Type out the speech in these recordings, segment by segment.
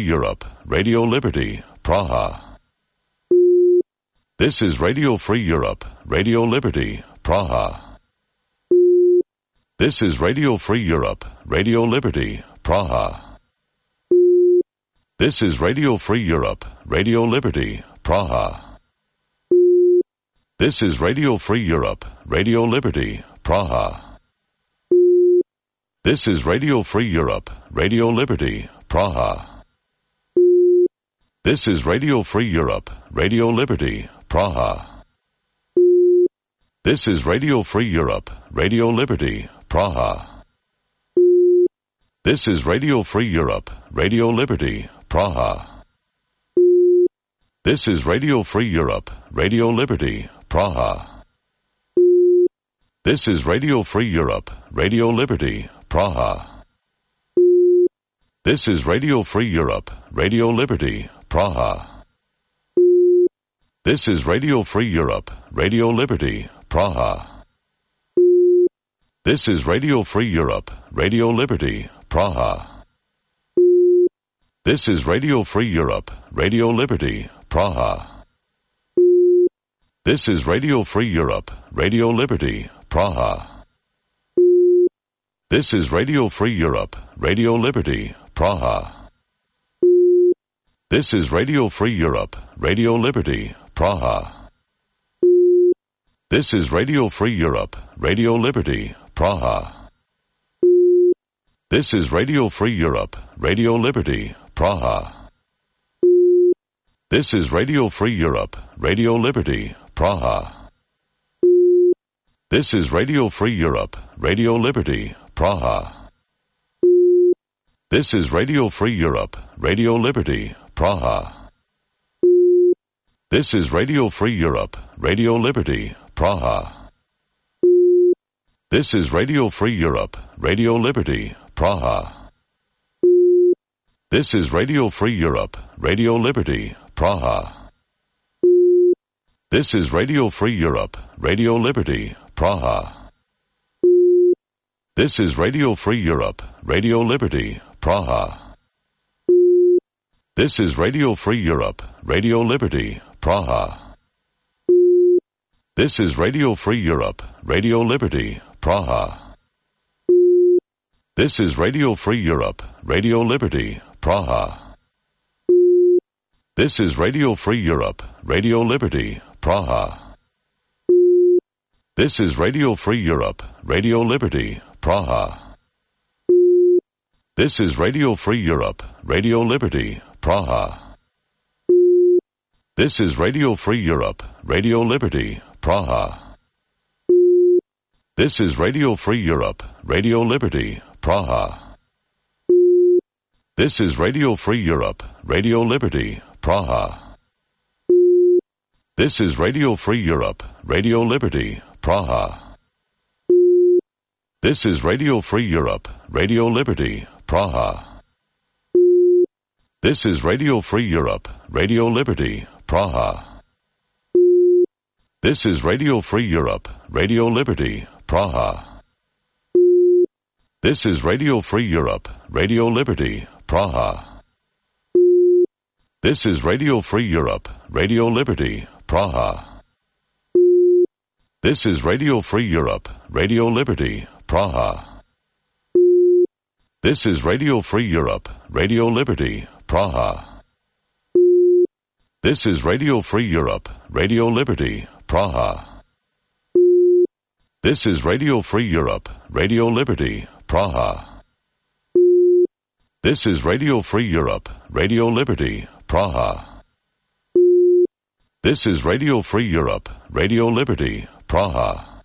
Europe, Radio Liberty, Praha. This is Radio Free Europe, Radio Liberty, Praha. This is Radio Free Europe, Radio Liberty, Praha. This is Radio Free Europe, Radio Liberty, Praha. This is Radio Free Europe, Radio Liberty, Praha. This is Radio Free Europe, Radio Liberty, Praha. This is Radio Free Europe, Radio Liberty, Praha. This is Radio Free Europe, Radio Liberty, Praha. This is Radio Free Europe, Radio Liberty, Praha. This is Radio Free Europe, Radio Liberty, Praha. This is Radio Free Europe, Radio Liberty, Praha. This is Radio Free Europe, Radio Liberty, Praha. This is Radio Free Europe, Radio Liberty, Praha. This is Radio Free Europe, Radio Liberty, Praha. This is Radio Free Europe, Radio Liberty, Praha. This is Radio Free Europe, Radio Liberty, Praha. This is Radio Free Europe, Radio Liberty, Praha. This is Radio Free Europe, Radio Liberty, Praha. This is Radio Free Europe, Radio Liberty, Praha. This is Radio Free Europe, Radio Liberty, Praha. This is Radio Free Europe, Radio Liberty, Praha. This is Radio Free Europe, Radio Liberty, Praha. This is Radio Free Europe, Radio Liberty, Praha. This is Radio Free Europe, Radio Liberty, Praha. This is Radio Free Europe, Radio Liberty, Praha. This is Radio Free Europe, Radio Liberty, Praha. This is Radio Free Europe, Radio Liberty, Praha. This is Radio Free Europe, Radio Liberty, Praha. This is Radio Free Europe, Radio Liberty, Praha. This is Radio Free Europe, Radio Liberty, Praha. This is Radio Free Europe, Radio Liberty, Praha. This is Radio Free Europe, Radio Liberty, Praha. This is Radio Free Europe, Radio Liberty, Praha. This is Radio Free Europe, Radio Liberty, Praha. This is Radio Free Europe, Radio Liberty, Praha. This is Radio Free Europe, Radio Liberty, Praha. This is Radio Free Europe, Radio Liberty, Praha. This is Radio Free Europe, Radio Liberty, Praha. This is Radio Free Europe, Radio Liberty, Praha. This is Radio Free Europe, Radio Liberty, Praha. This is Radio Free Europe, Radio Liberty, Praha. This is Radio Free Europe, Radio Liberty, Praha. This is Radio Free Europe, Radio Liberty, Praha. This is Radio Free Europe, Radio Liberty, Praha. This is Radio Free Europe, Radio Liberty, Praha. This is Radio Free Europe, Radio Liberty, Praha. This is Radio Free Europe, Radio Liberty, Praha. This is Radio Free Europe, Radio Liberty, Praha. This is Radio Free Europe, Radio Liberty, Praha.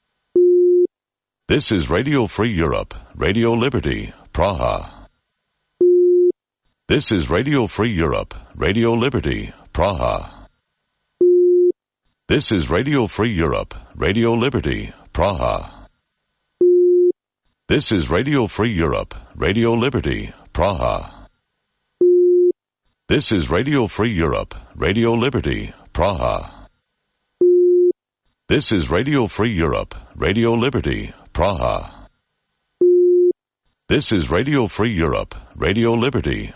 This is Radio Free Europe, Radio Liberty, Praha. This is Radio Free Europe, Radio Liberty, Praha. This is Radio Free Europe, Radio Liberty, Praha. This is Radio Free Europe, Radio Liberty, Praha. This is Radio Free Europe, Radio Liberty, Praha. This is Radio Free Europe, Radio Liberty, Praha. This is Radio Free Europe, Radio Liberty,